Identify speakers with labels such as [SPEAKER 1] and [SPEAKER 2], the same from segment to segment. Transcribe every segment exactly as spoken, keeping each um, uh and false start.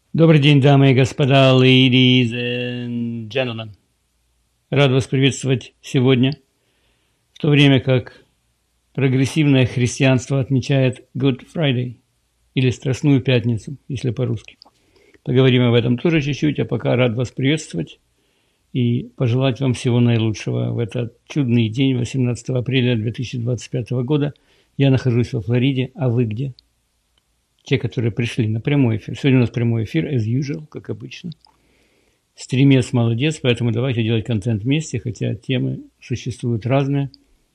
[SPEAKER 1] Добрый день, дамы и господа, ladies and gentlemen. Рад вас приветствовать сегодня, в то время как прогрессивное христианство отмечает Good Friday, или Страстную Пятницу, если по-русски. Поговорим об этом тоже чуть-чуть, а пока рад вас приветствовать и пожелать вам всего наилучшего в этот чудный день, восемнадцатого апреля две тысячи двадцать пятого года. Я нахожусь во Флориде, а вы где? Те, которые пришли на прямой эфир. Сегодня у нас прямой эфир, as usual, как обычно. Стримец молодец, поэтому давайте делать контент вместе, хотя темы существуют разные.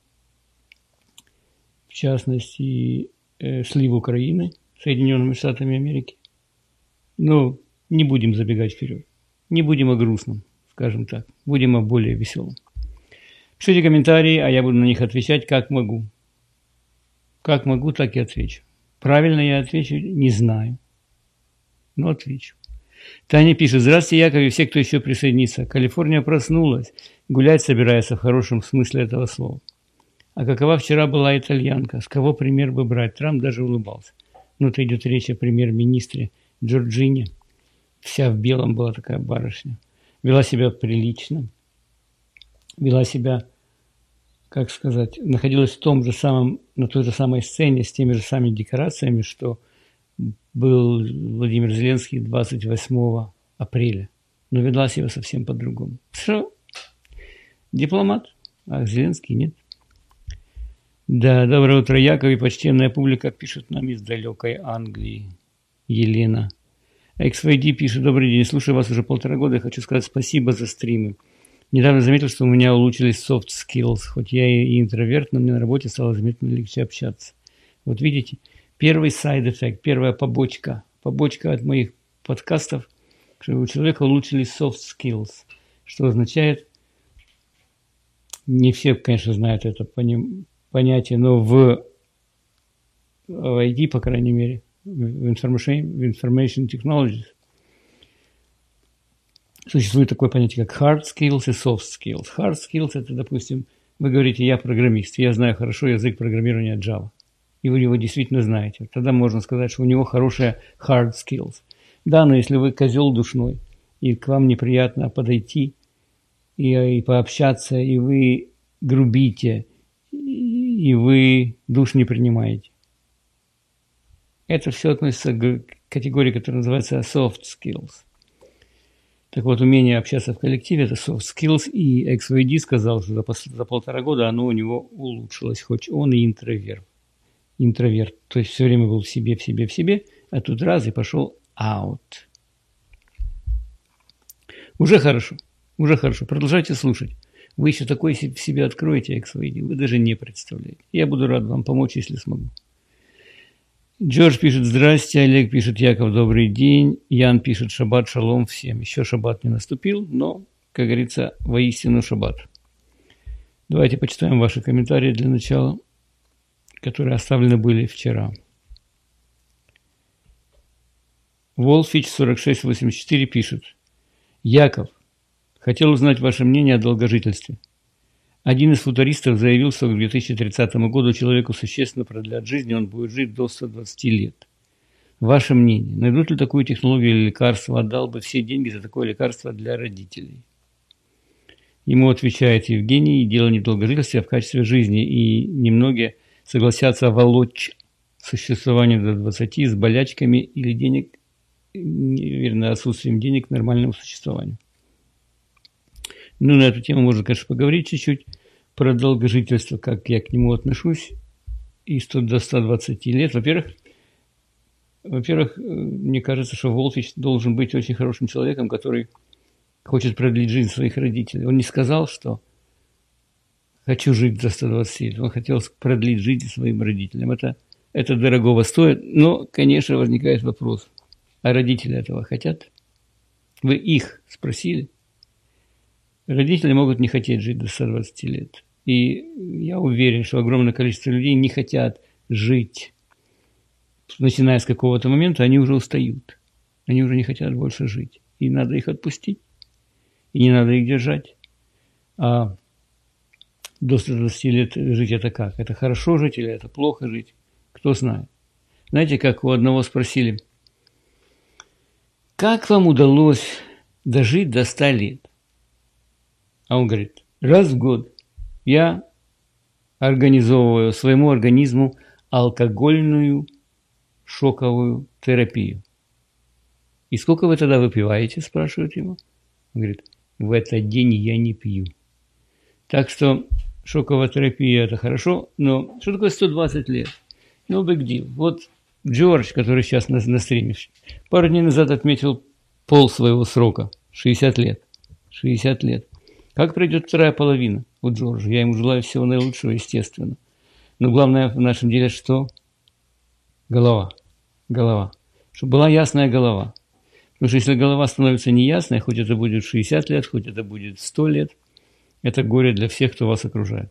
[SPEAKER 1] В частности, э, слив Украины Соединенными Штатами Америки. Но не будем забегать вперед. Не будем о грустном, скажем так. Будем о более веселом. Пишите комментарии, а я буду на них отвечать как могу. Как могу, так и отвечу. Правильно я отвечу? Не знаю. Но отвечу. Таня пишет. Здравствуйте, Яков и все, кто еще присоединится. Калифорния проснулась. Гулять собирается в хорошем смысле этого слова. А какова вчера была итальянка? С кого пример бы брать? Трамп даже улыбался. Ну, это идет речь о премьер-министре Джорджине. Вся в белом была такая барышня. Вела себя прилично. Вела себя... как сказать, находилась в том же самом, на той же самой сцене с теми же самыми декорациями, что был Владимир Зеленский двадцать восьмого апреля. Но вела себя совсем по-другому. Что? Дипломат, а Зеленский нет. Да, доброе утро, Яков и почтенная публика, пишет нам из далекой Англии. Елена. икс вай ди пишет. Добрый день, слушаю вас уже полтора года и хочу сказать спасибо за стримы. Недавно заметил, что у меня улучшились soft skills, хоть я и интроверт, но мне на работе стало заметно легче общаться. Вот видите, первый side effect, первая побочка, побочка от моих подкастов, что у человека улучшились soft skills, что означает, не все, конечно, знают это понятие, но в ай ти, по крайней мере, в information, в information technologies, существует такое понятие, как hard skills и soft skills. Hard skills – это, допустим, вы говорите, я программист, я знаю хорошо язык программирования Java, и вы его действительно знаете. Тогда можно сказать, что у него хорошая hard skills. Да, но если вы козел душной, и к вам неприятно подойти и, и пообщаться, и вы грубите, и вы душ не принимаете. Это все относится к категории, которая называется soft skills. Так вот, умение общаться в коллективе – это soft skills, и икс вай ди сказал, что за, пос- за полтора года оно у него улучшилось, хоть он и интроверт. Интроверт, то есть все время был в себе, в себе, в себе, а тут раз и пошел out. Уже хорошо, уже хорошо, продолжайте слушать. Вы еще такое в себе откроете, икс вай ди, вы даже не представляете. Я буду рад вам помочь, если смогу. Джордж пишет, здрасте, Олег пишет, Яков, добрый день, Ян пишет, шаббат шалом всем. Еще шаббат не наступил, но, как говорится, воистину шаббат. Давайте почитаем ваши комментарии для начала, которые оставлены были вчера. Волфич сорок шесть восемьдесят четыре пишет, Яков, хотел узнать ваше мнение о долгожительстве. Один из футуристов заявил, что к две тысячи тридцатому году человеку существенно продлят жизнь, и он будет жить до ста двадцати лет. Ваше мнение, найдут ли такую технологию или лекарство, отдал бы все деньги за такое лекарство для родителей? Ему отвечает Евгений, дело не в долгожительстве, а в качестве жизни, и немногие согласятся волочь существование до двадцати с болячками или денег, верно, отсутствием денег к нормальному существованию. Ну, на эту тему можно, конечно, поговорить чуть-чуть про долгожительство, как я к нему отношусь, и до ста двадцати лет. Во-первых, во-первых, мне кажется, что Волфич должен быть очень хорошим человеком, который хочет продлить жизнь своих родителей. Он не сказал, что хочу жить до ста двадцати лет. Он хотел продлить жизнь своим родителям. Это, это дорогого стоит, но, конечно, возникает вопрос, а родители этого хотят? Вы их спросили? Родители могут не хотеть жить до ста двадцати лет. И я уверен, что огромное количество людей не хотят жить. Начиная с какого-то момента, они уже устают. Они уже не хотят больше жить. И надо их отпустить. И не надо их держать. А до ста двадцати лет жить это как? Это хорошо жить или это плохо жить? Кто знает. Знаете, как у одного спросили, как вам удалось дожить до ста лет? А он говорит, раз в год я организовываю своему организму алкогольную шоковую терапию. И сколько вы тогда выпиваете, спрашивают его. Он говорит, в этот день я не пью. Так что шоковая терапия – это хорошо, но что такое сто двадцать лет? No big deal. Вот Джордж, который сейчас на, на стриме, пару дней назад отметил пол своего срока – шестьдесят лет. шестьдесят лет. Как пройдет вторая половина у Джорджа? Я ему желаю всего наилучшего, естественно. Но главное в нашем деле что? Голова. Голова. Чтобы была ясная голова. Потому что если голова становится неясной, хоть это будет шестьдесят лет, хоть это будет сто лет, это горе для всех, кто вас окружает.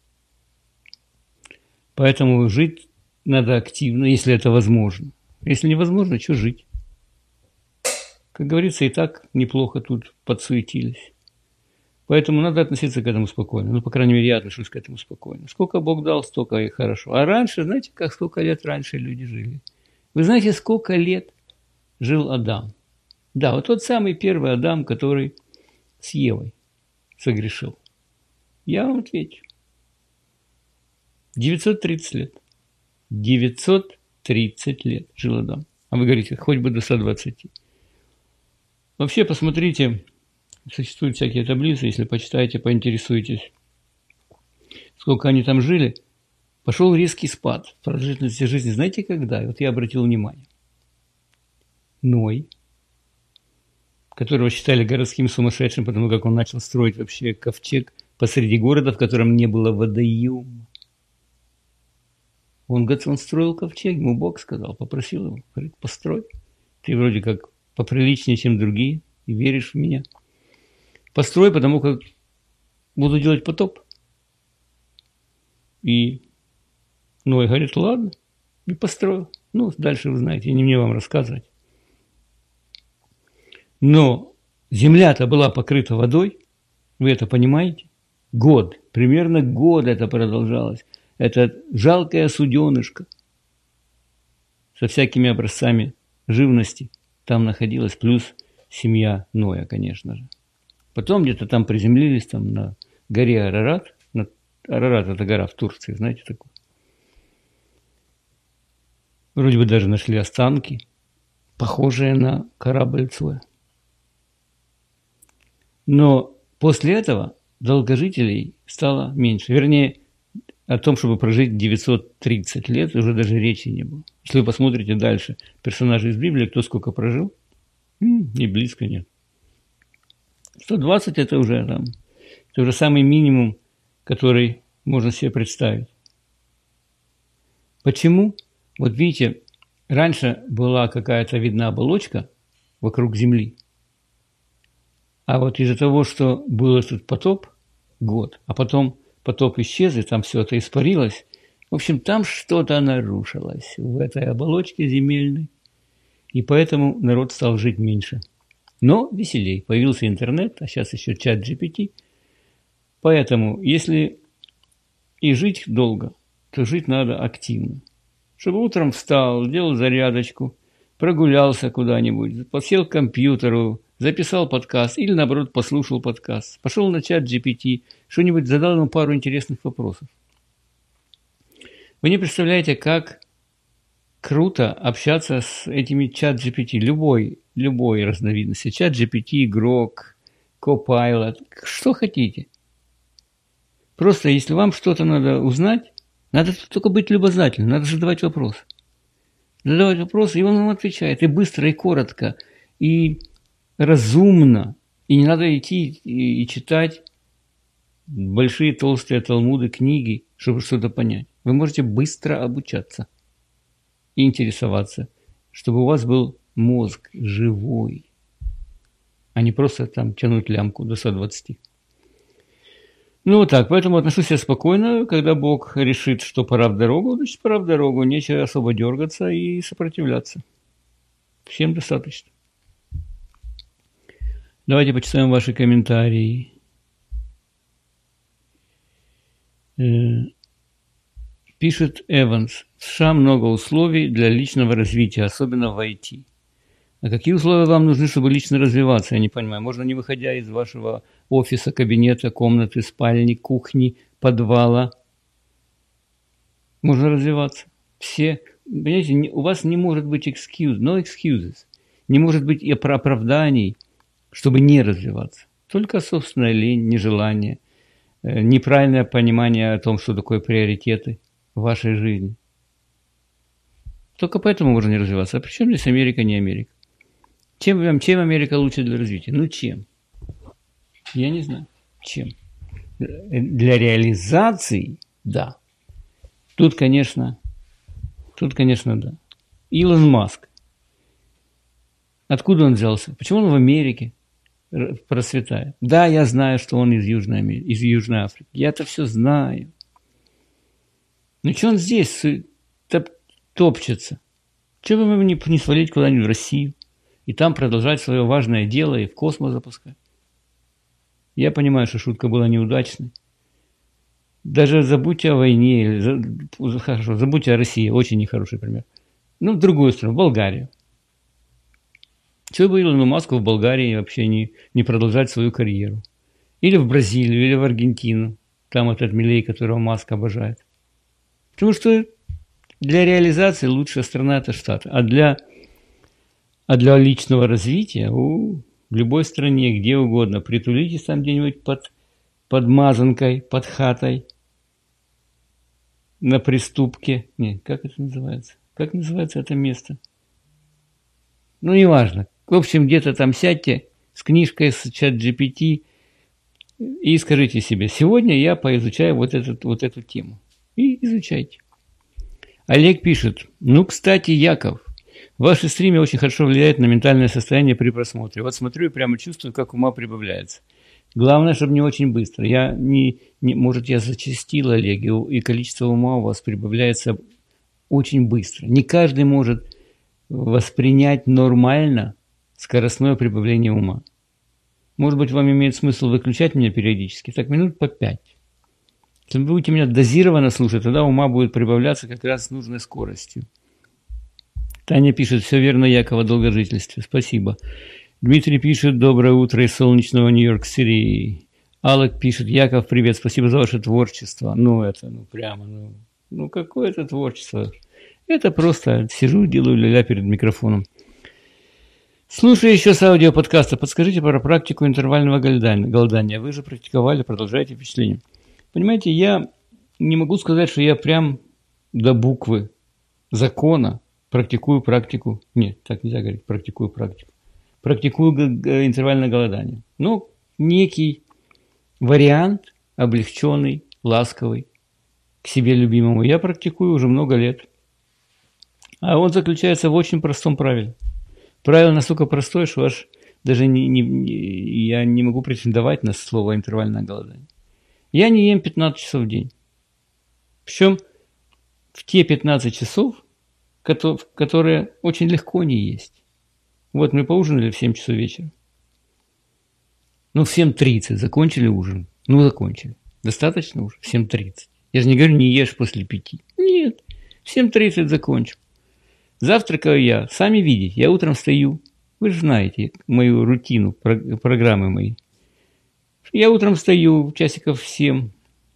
[SPEAKER 1] Поэтому жить надо активно, если это возможно. Если невозможно, что жить? Как говорится, и так неплохо тут подсуетились. Поэтому надо относиться к этому спокойно. Ну, по крайней мере, я отношусь к этому спокойно. Сколько Бог дал, столько и хорошо. А раньше, знаете, как сколько лет раньше люди жили? Вы знаете, сколько лет жил Адам? Да, вот тот самый первый Адам, который с Евой согрешил. Я вам отвечу. девятьсот тридцать лет. девятьсот тридцать лет жил Адам. А вы говорите, хоть бы до ста двадцати. Вообще, посмотрите, существуют всякие таблицы, если почитаете, поинтересуетесь, сколько они там жили. Пошел резкий спад в продолжительности жизни. Знаете, когда? Вот я обратил внимание. Ной, которого считали городским сумасшедшим, потому как он начал строить вообще ковчег посреди города, в котором не было водоема. Он, говорит, он строил ковчег, ему Бог сказал, попросил его, говорит, построй. Ты вроде как поприличнее, чем другие, и веришь в меня. Построй, потому как буду делать потоп. И Ной говорит, ладно, и построил. Ну, дальше вы знаете, не мне вам рассказывать. Но земля-то была покрыта водой, вы это понимаете? Год, примерно год это продолжалось. Это жалкое суденышко со всякими образцами живности там находилась, плюс семья Ноя, конечно же. Потом где-то там приземлились, там на горе Арарат. Арарат – это гора в Турции, знаете такую. Вроде бы даже нашли останки, похожие на корабль Цоя. Но после этого долгожителей стало меньше. Вернее, о том, чтобы прожить девятьсот тридцать лет, уже даже речи не было. Если вы посмотрите дальше персонажей из Библии, кто сколько прожил, и близко нет. сто двадцать это уже там, это уже самый минимум, который можно себе представить. Почему? Вот видите, раньше была какая-то видна оболочка вокруг Земли, а вот из-за того, что был этот потоп, год, а потом потоп исчез, и там все это испарилось, в общем, там что-то нарушилось в этой оболочке земельной, и поэтому народ стал жить меньше. Но веселей. Появился интернет, а сейчас еще чат джи пи ти. Поэтому, если и жить долго, то жить надо активно. Чтобы утром встал, сделал зарядочку, прогулялся куда-нибудь, посел к компьютеру, записал подкаст или, наоборот, послушал подкаст, пошел на чат джи пи ти, что-нибудь задал ему пару интересных вопросов. Вы не представляете, как круто общаться с этими чат джи пи ти, любой, любой разновидности. чат джи пи ти, Grok, Copilot, что хотите. Просто если вам что-то надо узнать, надо только быть любознательным, надо задавать вопросы. Задавать вопросы, и он вам отвечает. И быстро, и коротко, и разумно. И не надо идти и, и читать большие толстые талмуды, книги, чтобы что-то понять. Вы можете быстро обучаться и интересоваться, чтобы у вас был мозг живой, а не просто там тянуть лямку до ста двадцати. Ну вот так, поэтому отношусь я спокойно, когда Бог решит, что пора в дорогу, значит пора в дорогу, нечего особо дергаться и сопротивляться. Всем достаточно. Давайте почитаем ваши комментарии. Пишет Эванс. В США много условий для личного развития, особенно в ай ти. А какие условия вам нужны, чтобы лично развиваться? Я не понимаю. Можно, не выходя из вашего офиса, кабинета, комнаты, спальни, кухни, подвала, можно развиваться. Все, понимаете, у вас не может быть excuse, no excuses. Не может быть и оправданий, чтобы не развиваться. Только собственная лень, нежелание, неправильное понимание о том, что такое приоритеты в вашей жизни. Только поэтому можно не развиваться. А при чем здесь Америка, не Америка? Чем, чем Америка лучше для развития? Ну, чем? Я не знаю. Чем? Для реализации, да. Тут, конечно, тут, конечно, да. Илон Маск. Откуда он взялся? Почему он в Америке процветает? Да, я знаю, что он из Южной Америки, из Южной Африки. Я это все знаю. Но что он здесь топ топчется? Чего бы ему не, не свалить куда-нибудь в Россию и там продолжать свое важное дело и в космос запускать? Я понимаю, что шутка была неудачной. Даже забудьте о войне, хорошо, забудьте о России, очень нехороший пример. Ну, в другую страну, в Болгарию. Чего бы Илону Маску в Болгарии вообще не, не продолжать свою карьеру? Или в Бразилию, или в Аргентину. Там этот Милей, которого Маск обожает. Потому что для реализации лучшая страна – это Штаты. А для, а для личного развития у, в любой стране, где угодно, притулитесь там где-нибудь под, под мазанкой, под хатой, на приступке. Нет, как это называется? Как называется это место? Ну, неважно. В общем, где-то там сядьте с книжкой, с чат джи пи ти и скажите себе, сегодня я поизучаю вот, этот, вот эту тему. И изучайте. Олег пишет, ну, кстати, Яков, ваши стримы очень хорошо влияют на ментальное состояние при просмотре. Вот смотрю и прямо чувствую, как ума прибавляется. Главное, чтобы не очень быстро. Я не, не, может, я зачастил, Олег, и, и количество ума у вас прибавляется очень быстро. Не каждый может воспринять нормально скоростное прибавление ума. Может быть, вам имеет смысл выключать меня периодически, так минут по пять. Если вы будете меня дозированно слушать, тогда ума будет прибавляться как раз с нужной скоростью. Таня пишет, все верно, Якова, долгожительстве. Спасибо. Дмитрий пишет, доброе утро из солнечного Нью-Йорк-Сити. Алек пишет, Яков, привет, спасибо за ваше творчество. Ну, это, ну, прямо, ну, ну какое это творчество? Это просто сижу, делаю ля-ля перед микрофоном. Слушаю еще с аудиоподкаста. Подскажите про практику интервального голодания. Вы же практиковали, продолжаете впечатление. Понимаете, я не могу сказать, что я прям до буквы закона практикую практику. Нет, так нельзя говорить, практикую практику. Практикую интервальное голодание. Ну, некий вариант, облегченный, ласковый, к себе любимому, я практикую уже много лет. А он заключается в очень простом правиле. Правило настолько простое, что аж даже не, не, не, я не могу претендовать на слово интервальное голодание. Я не ем пятнадцать часов в день. Причем в те пятнадцать часов, которые очень легко не есть. Вот мы поужинали в семь часов вечера. Ну, в семь тридцать закончили ужин. Ну, закончили. Достаточно уже? В семь тридцать. Я же не говорю, не ешь после пяти. Нет, в семь тридцать закончил. Завтракаю я, сами видите, я утром встаю. Вы же знаете мою рутину, программы мои. Я утром встаю часиков в семь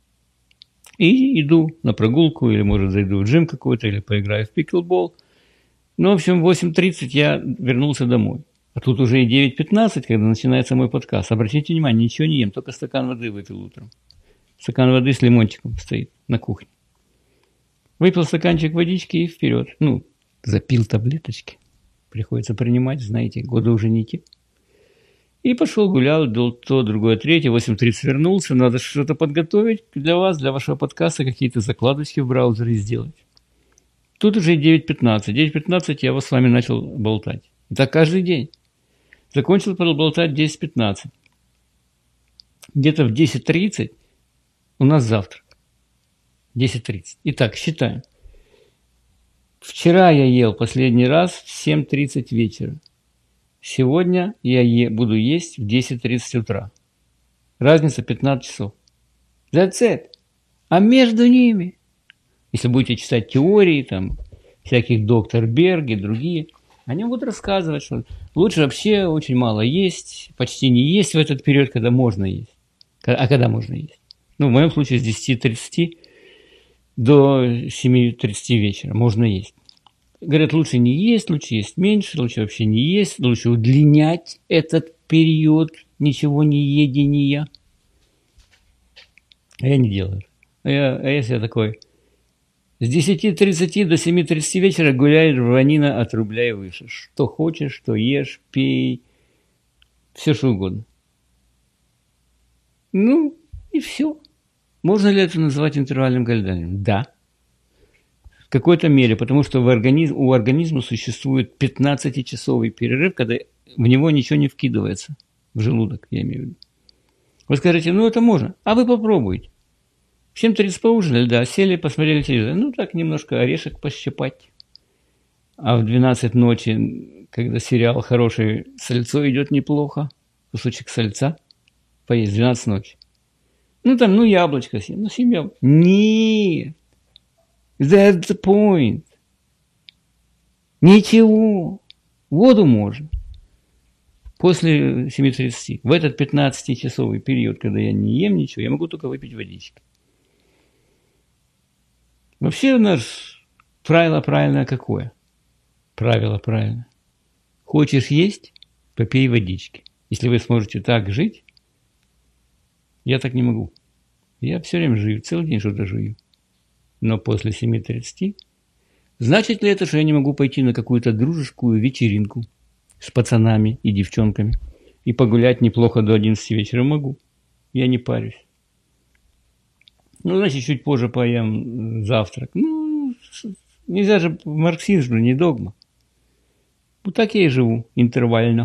[SPEAKER 1] и иду на прогулку, или, может, зайду в джим какой-то, или поиграю в пиклбол. Ну, в общем, в восемь тридцать я вернулся домой. А тут уже и девять пятнадцать, когда начинается мой подкаст. Обратите внимание, ничего не ем, только стакан воды выпил утром. Стакан воды с лимончиком стоит на кухне. Выпил стаканчик водички и вперед. Ну, запил таблеточки. Приходится принимать, знаете, годы уже не те. И пошел, гулял, до то, другое, третье. В восемь тридцать вернулся. Надо что-то подготовить для вас, для вашего подкаста, какие-то закладочки в браузере сделать. Тут уже девять пятнадцать. девять пятнадцать я вот с вами начал болтать. И так каждый день. Закончил болтать в десять пятнадцать. Где-то в десять тридцать у нас завтрак. десять тридцать. Итак, считаем. Вчера я ел последний раз в семь тридцать вечера. Сегодня я е- буду есть в десять тридцать утра. Разница пятнадцать часов. That's it. А между ними, если будете читать теории, там, всяких доктор Берг и другие, Они будут рассказывать, что лучше вообще очень мало есть, почти не есть в этот период, когда можно есть. А когда можно есть? Ну, в моем случае с десяти тридцати до семи тридцати вечера можно есть. Говорят, лучше не есть, лучше есть меньше, лучше вообще не есть, лучше удлинять этот период ничего не едения. А я не делаю. А я, а я себе такой... С десяти тридцати до семи тридцати вечера гуляй рванина от рубля и выше. Что хочешь, что ешь, пей, все что угодно. Ну, и все. Можно ли это назвать интервальным голоданием? Да. В какой-то мере, потому что в организм, у организма существует пятнадцатичасовый перерыв, когда в него ничего не вкидывается. В желудок, я имею в виду. Вы скажете, ну это можно. А вы попробуйте. В семь тридцать поужинали, да, сели, посмотрели телевизор. Ну, так немножко орешек пощипать. А в двенадцать ночи, когда сериал хороший, сальцо идет неплохо, кусочек сальца поесть в двенадцать ночи. Ну, там, ну, яблочко съем. Ну, съем яблочко. Нет. That's the point. Ничего. Воду можно. После семи тридцати. В этот пятнадцатичасовый период, когда я не ем ничего, я могу только выпить водички. Вообще у нас правило правильное какое? Правило правильное. Хочешь есть? Попей водички. Если вы сможете так жить, я так не могу. Я все время жую, целый день что-то жую. Но после семи тридцати, значит ли это, что я не могу пойти на какую-то дружескую вечеринку с пацанами и девчонками и погулять неплохо до одиннадцати вечера? Могу. Я не парюсь. Ну, значит, чуть позже поем завтрак. Ну, нельзя же марксизм, не догма. Вот так я и живу, интервально.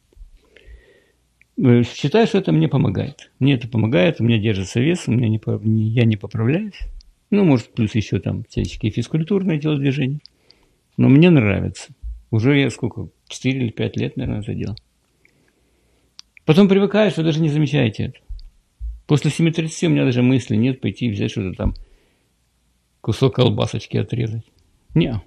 [SPEAKER 1] Считаю, что это мне помогает. Мне это помогает, у меня держится вес, у меня не, не, я не поправляюсь. Ну, может, плюс еще там всяческие физкультурные телодвижения. Но мне нравится. Уже я сколько, четыре или пять лет, наверное, это делал. Потом привыкаешь, вы даже не замечаете это. После семи тридцати у меня даже мысли нет пойти и взять что-то там, кусок колбасочки отрезать. Не.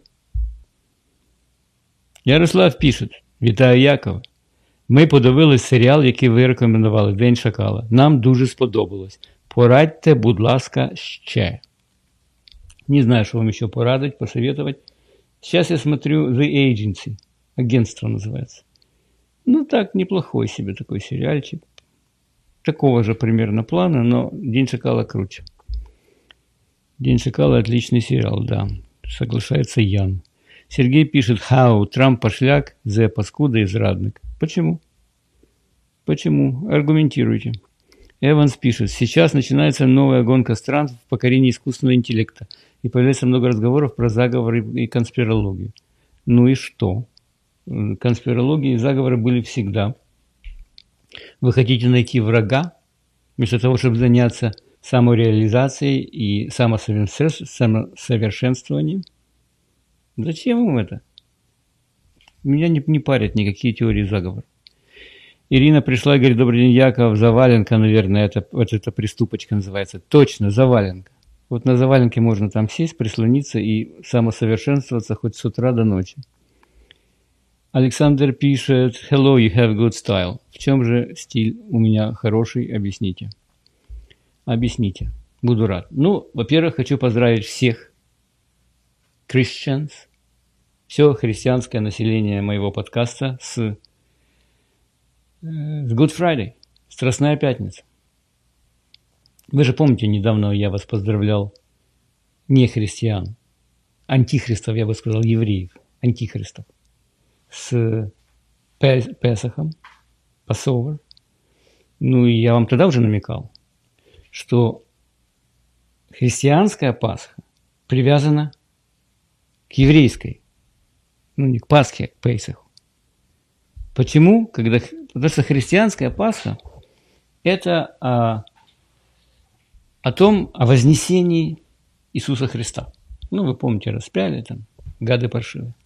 [SPEAKER 1] Ярослав пишет. Вітаю, Якова. Ми подивились серіал, який ви рекомендували, День шакала. Нам дуже сподобалось. Порадьте, будь ласка, ще. Не знаю, что вам еще порадовать, посоветовать. Сейчас я смотрю The Agency. Агентство называется. Ну так, неплохой себе такой сериальчик. Такого же примерно плана, но День шакала круче. День шакала отличный сериал, да. Соглашается Ян. Сергей пишет, хау, Трамп пошляк, Зе паскуда и зрадник. Почему? Почему? Аргументируйте. Эванс пишет, сейчас начинается новая гонка стран в покорении искусственного интеллекта. И появляется много разговоров про заговоры и конспирологию. Ну и что? Конспирологии и заговоры были всегда. Вы хотите найти врага, вместо того, чтобы заняться самореализацией и самосовершенствованием? Зачем вам это? Меня не, не парят никакие теории заговора. Ирина пришла и говорит, добрый день, Яков, заваленка, наверное, это, вот эта приступочка называется. Точно, заваленка. Вот на заваленке можно там сесть, прислониться и самосовершенствоваться хоть с утра до ночи. Александр пишет, hello, you have good style. В чем же стиль у меня хороший, объясните. Объясните, буду рад. Ну, во-первых, хочу поздравить всех Christians, все христианское население моего подкаста с, с Good Friday, Страстная Пятница. Вы же помните, недавно я вас поздравлял не христиан, антихристов, я бы сказал, евреев, антихристов, с Песахом, Passover. Ну, и я вам тогда уже намекал, что христианская Пасха привязана к еврейской, ну, не к Пасхе, а к Песаху. Почему? Когда, потому что христианская Пасха – это о, о том, о вознесении Иисуса Христа. Ну, вы помните, распяли там, гады паршивые.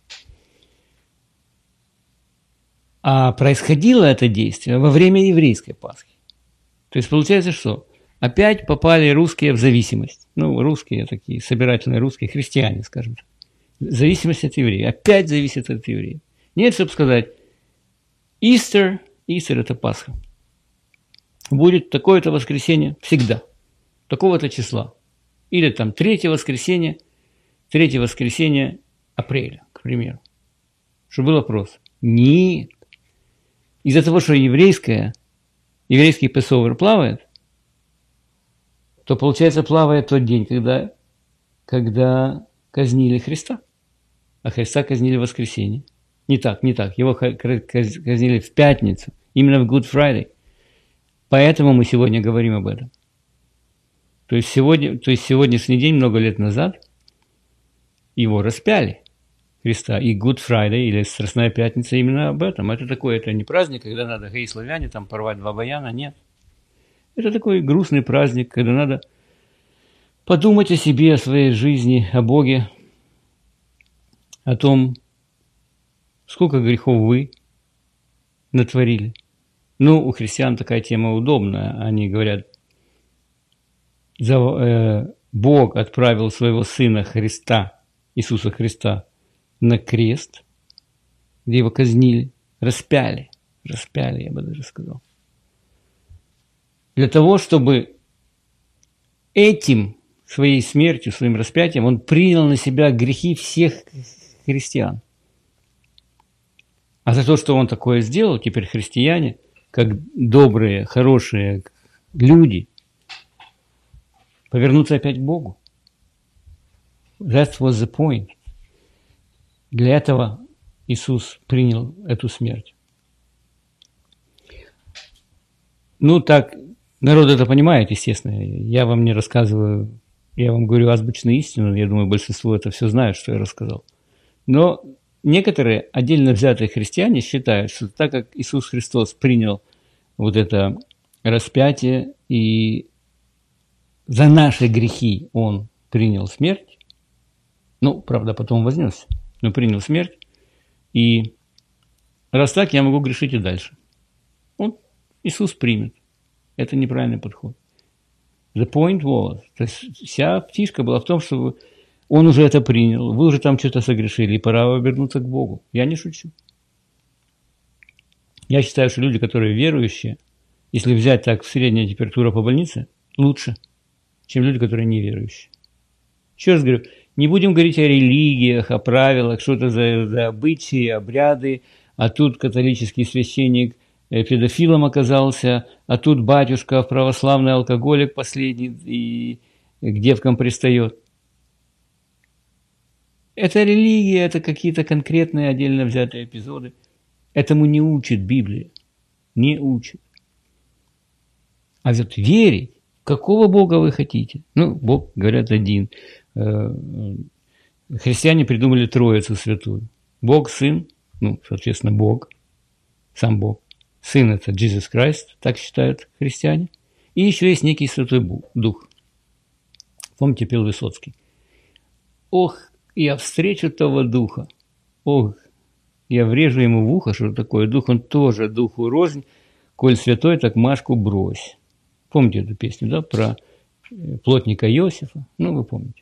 [SPEAKER 1] А происходило это действие во время еврейской Пасхи. То есть получается, что опять попали русские в зависимость. Ну, русские такие, собирательные русские, христиане, скажем так. Зависимость от евреев. Опять зависит от евреев. Нет, чтобы сказать, Easter, Easter – это Пасха. Будет такое-то воскресенье всегда, такого-то числа. Или там третье воскресенье, третье воскресенье апреля, к примеру. Чтобы был вопрос. Нет. Из-за того, что еврейское, еврейский Пасовер плавает, то, получается, плавает тот день, когда, когда казнили Христа. А Христа казнили в воскресенье. Не так, не так. Его казнили в пятницу, именно в Good Friday. Поэтому мы сегодня говорим об этом. То есть, сегодня, то есть сегодняшний день, много лет назад, его распяли, Христа. И Good Friday, или Страстная Пятница, именно об этом. Это такой, это не праздник, когда надо, гей, славяне, там порвать два баяна, нет. Это такой грустный праздник, когда надо подумать о себе, о своей жизни, о Боге, о том, сколько грехов вы натворили. Ну, у христиан такая тема удобная. Они говорят, Бог отправил своего Сына Христа, Иисуса Христа, на крест, где его казнили, распяли, распяли, я бы даже сказал. Для того, чтобы этим, своей смертью, своим распятием, он принял на себя грехи всех христиан. А за то, что он такое сделал, теперь христиане, как добрые, хорошие люди, повернуться опять к Богу. That was the point. Для этого Иисус принял эту смерть. Ну, так, народ это понимает, естественно. Я вам не рассказываю, я вам говорю азбучную истину, я думаю, большинство это все знают, что я рассказал. Но некоторые отдельно взятые христиане считают, что так как Иисус Христос принял вот это распятие и за наши грехи Он принял смерть, ну, правда, потом вознесся, но принял смерть, и раз так, я могу грешить и дальше. Вот Иисус примет. Это неправильный подход. The point was, то есть вся фишка была в том, что Он уже это принял, вы уже там что-то согрешили, и пора вернуться к Богу. Я не шучу. Я считаю, что люди, которые верующие, если взять так средняя температура по больнице, лучше, чем люди, которые неверующие. Еще раз говорю, не будем говорить о религиях, о правилах, что это за, за обычаи, обряды, а тут католический священник педофилом оказался, а тут батюшка православный алкоголик последний и к девкам пристает. Это религия, это какие-то конкретные отдельно взятые эпизоды. Этому не учит Библия. Не учит. А вот верить, какого Бога вы хотите? Ну, Бог, говорят, один. Христиане придумали Троицу Святую. Бог, Сын, ну, соответственно, Бог, сам Бог. Сын – это Jesus Christ, так считают христиане. И еще есть некий Святой Дух. Помните, пел Высоцкий. Ох, я встречу того Духа. Ох, я врежу ему в ухо, что такое Дух. Он тоже Духу рознь. Коль святой, так Машку брось. Помните эту песню, да, про плотника Иосифа? Ну, вы помните.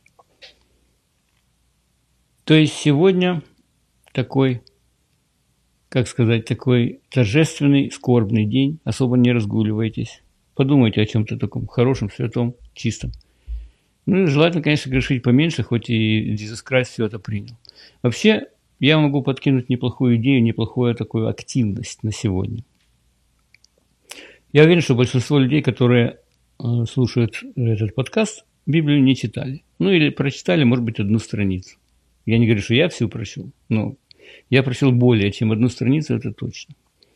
[SPEAKER 1] То есть сегодня такой, как сказать, такой торжественный, скорбный день. Особо не разгуливайтесь. Подумайте о чем-то таком хорошем, святом, чистом. Ну и желательно, конечно, грешить поменьше, хоть и Иисус Христос все это принял. Вообще, я могу подкинуть неплохую идею, неплохую такую активность на сегодня. Я уверен, что большинство людей, которые э, слушают этот подкаст, Библию не читали. Ну или прочитали, может быть, одну страницу. Я не говорю, что я всю прочел, но я прочел более чем одну страницу, это точно.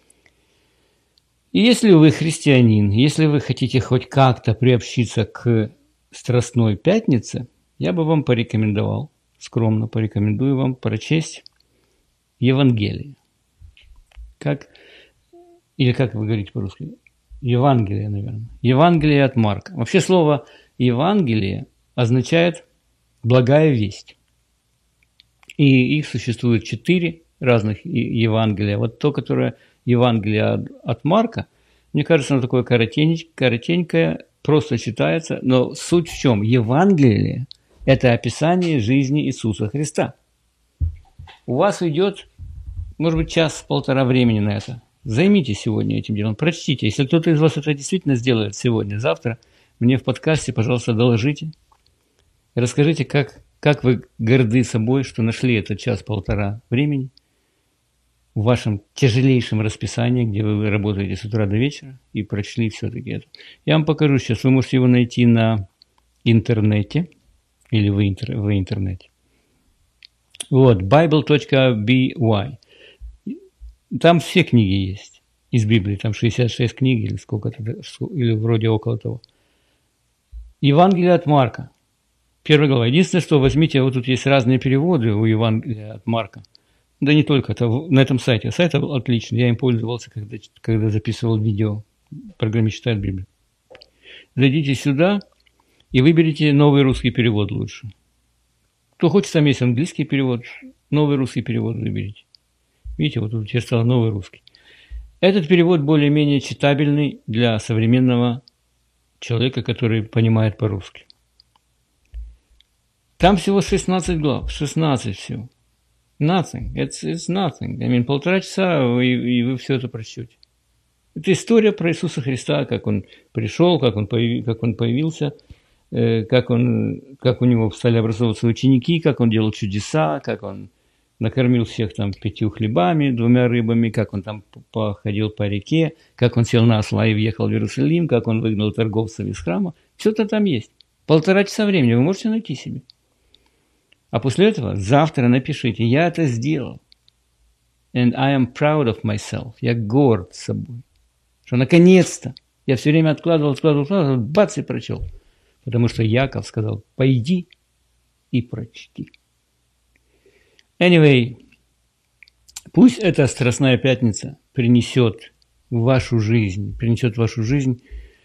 [SPEAKER 1] И если вы христианин, если вы хотите хоть как-то приобщиться к Страстной Пятнице, я бы вам порекомендовал, скромно порекомендую вам прочесть Евангелие. Как, или как вы говорите по-русски? Евангелие, наверное. Евангелие от Марка. Вообще слово Евангелие означает благая весть. И их существует четыре разных Евангелия. Вот то, которое Евангелие от Марка, мне кажется, оно такое коротенькое, коротенькое, просто читается. Но суть в чем? Евангелие – это описание жизни Иисуса Христа. У вас идет может быть, час-полтора времени на это. Займитесь сегодня этим делом, прочтите. Если кто-то из вас это действительно сделает сегодня, завтра, мне в подкасте, пожалуйста, доложите. Расскажите, как, как вы горды собой, что нашли этот час-полтора времени в вашем тяжелейшем расписании, где вы работаете с утра до вечера, и прочли все-таки это. Я вам покажу сейчас. Вы можете его найти на интернете или в, интер, в интернете. Вот, bible точка би уай. Там все книги есть из Библии. Там шестьдесят шесть книг или сколько-то, или вроде около того. Евангелие от Марка. Первая глава. Единственное, что возьмите, вот тут есть разные переводы у Евангелия от Марка. Да не только, это на этом сайте. Сайт отличный. Я им пользовался, когда, когда записывал видео. Программе «Читает Библию». Зайдите сюда и выберите новый русский перевод лучше. Кто хочет, там есть английский перевод, новый русский перевод выберите. Видите, вот тут теперь стал новый русский. Этот перевод более-менее читабельный для современного человека, который понимает по-русски. Там всего шестнадцать глав, шестнадцать всего. Nothing, it's, it's nothing. I mean, полтора часа, и, и вы все это прочтете. Это история про Иисуса Христа, как Он пришел, как Он, появ, как он появился, э, как, он, как у Него стали образовываться ученики, как Он делал чудеса, как Он накормил всех там пятью хлебами, двумя рыбами, как Он там походил по реке, как Он сел на осла и въехал в Иерусалим, как Он выгнал торговцев из храма. Все это там есть. Полтора часа времени вы можете найти себе. А после этого завтра напишите: «Я это сделал. And I am proud of myself». Я горд собой. Что наконец-то я все время откладывал, откладывал, откладывал, бац, и прочел. Потому что Яков сказал: «Пойди и прочти». Anyway, пусть эта Страстная Пятница принесет в вашу жизнь, принесет в вашу жизнь,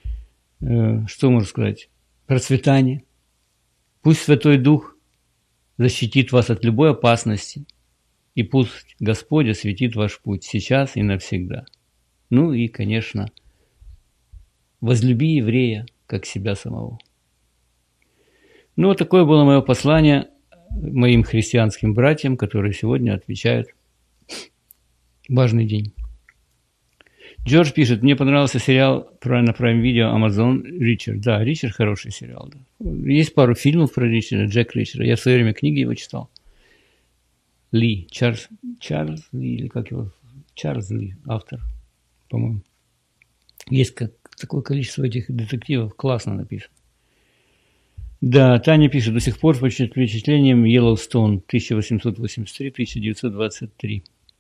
[SPEAKER 1] э, что можно сказать, процветание. Пусть Святой Дух защитит вас от любой опасности, и пусть Господь осветит ваш путь сейчас и навсегда. Ну и, конечно, возлюби еврея, как себя самого. Ну, вот такое было мое послание моим христианским братьям, которые сегодня отвечают. Важный день. Джордж пишет: мне понравился сериал на Prime Video Amazon «Ричард». Да, «Ричард» хороший сериал. Да. Есть пару фильмов про Ричарда, Джек Ричарда. Я в свое время книги его читал. Ли, Чарльз, Чарльз Ли, или как его? Чарльз Ли, автор, по-моему. Есть как, такое количество этих детективов, классно написано. Да, Таня пишет: до сих пор под впечатлением Йеллоустоун тысяча восемьсот восемьдесят три — тысяча девятьсот двадцать три.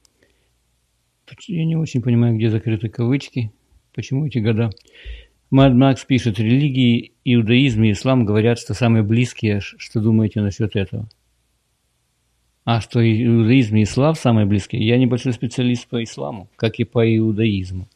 [SPEAKER 1] Я не очень понимаю, где закрыты кавычки, почему эти года. Мад Макс пишет: религии, иудаизм и ислам говорят, что самые близкие. Что думаете насчет этого? А, что иудаизм и ислам самые близкие? Я небольшой специалист по исламу, как и по иудаизму.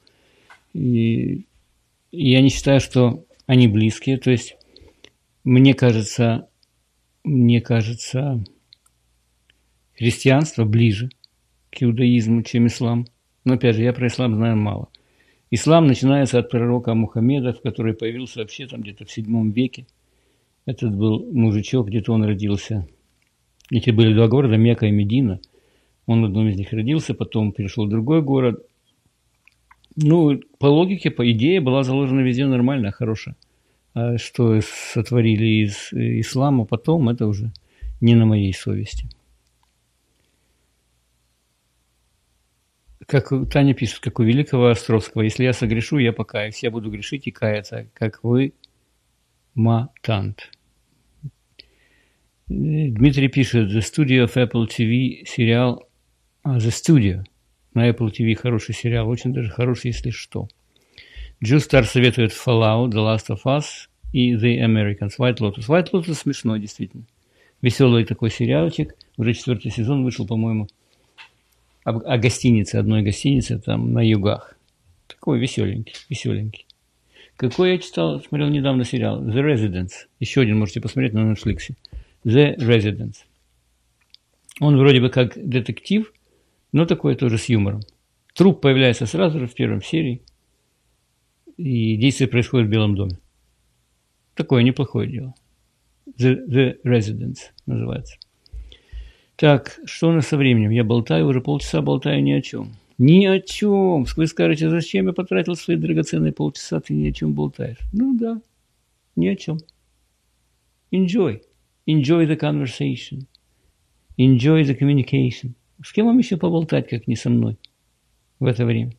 [SPEAKER 1] И я не считаю, что они близкие. То есть, мне кажется, мне кажется, христианство ближе к иудаизму, чем ислам. Но опять же, я про ислам знаю мало. Ислам начинается от пророка Мухаммеда, который появился вообще там где-то в седьмом веке. Этот был мужичок, где-то он родился. Эти были два города, Мекка и Медина. Он в одном из них родился, потом перешел в другой город. Ну, по логике, по идее, была заложена везде нормальная, хорошая. А что сотворили из ислама потом, это уже не на моей совести. Как Таня пишет, как у великого Островского: если я согрешу, я покаюсь, я буду грешить и каяться, как вы, матант. Дмитрий пишет: The Studio of Apple ти ви сериал, а, The Studio на Apple ти ви хороший сериал, очень даже хороший, если что. Джустар советует Fallout, The Last of Us и The Americans, White Lotus. White Lotus смешной, действительно. Веселый такой сериалчик, уже четвертый сезон вышел, по-моему. О, о гостинице, одной гостинице там на югах. Такой веселенький, веселенький. Какой я читал, смотрел недавно сериал? The Residence. Еще один можете посмотреть на Netflix. The Residence. Он вроде бы как детектив, но такой тоже с юмором. Труп появляется сразу же в первом серии, и действие происходит в Белом доме. Такое неплохое дело. The, The Residence называется. Так, что у нас со временем? Я болтаю, уже полчаса болтаю ни о чем. Ни о чем. Вы скажете, зачем я потратил свои драгоценные полчаса, ты ни о чем болтаешь. Ну да, ни о чем. Enjoy. Enjoy the conversation. Enjoy the communication. С кем вам еще поболтать, как не со мной в это время?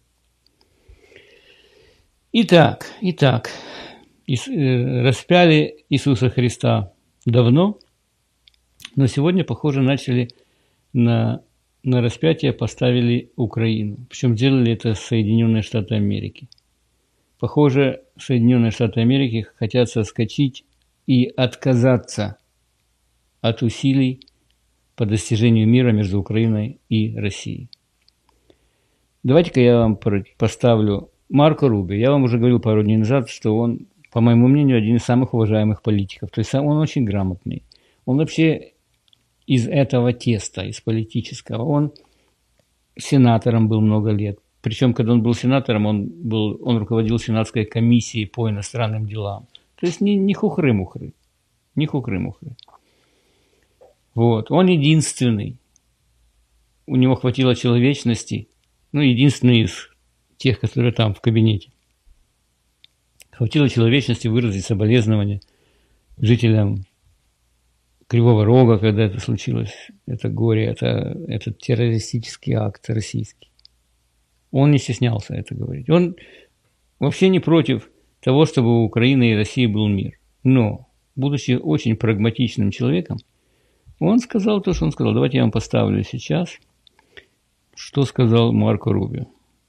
[SPEAKER 1] Итак, итак, ис, э, распяли Иисуса Христа давно, но сегодня, похоже, начали на, на распятие поставили Украину. Причем делали это Соединенные Штаты Америки. Похоже, Соединенные Штаты Америки хотят соскочить и отказаться от усилий по достижению мира между Украиной и Россией. Давайте-ка я вам поставлю Марко Рубио. Я вам уже говорил пару дней назад, что он, по моему мнению, один из самых уважаемых политиков. То есть он очень грамотный. Он вообще из этого теста, из политического. Он сенатором был много лет. Причем, когда он был сенатором, он, был, он руководил Сенатской комиссией по иностранным делам. То есть не, не хухры-мухры. Не хухры-мухры. Вот. Он единственный. У него хватило человечности. Ну, единственный из тех, которые там в кабинете. Хватило человечности выразить соболезнования жителям Кривого Рога, когда это случилось. Это горе, это, это террористический акт российский. Он не стеснялся это говорить. Он вообще не против того, чтобы у Украины и России был мир. Но, будучи очень прагматичным человеком, он сказал то, что он сказал. Давайте я вам поставлю сейчас, что сказал Марко Рубио.